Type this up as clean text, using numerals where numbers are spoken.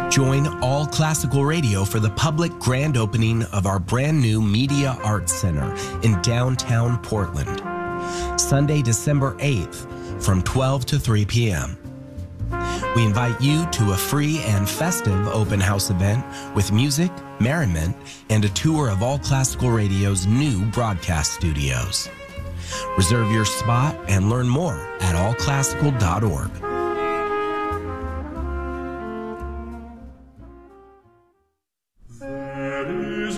Join All Classical Radio for the public grand opening of our brand new Media Arts Center in downtown Portland, Sunday, December 8th from 12 to 3 p.m. We invite you to a free and festive open house event with music, merriment, and a tour of All Classical Radio's new broadcast studios. Reserve your spot and learn more at allclassical.org.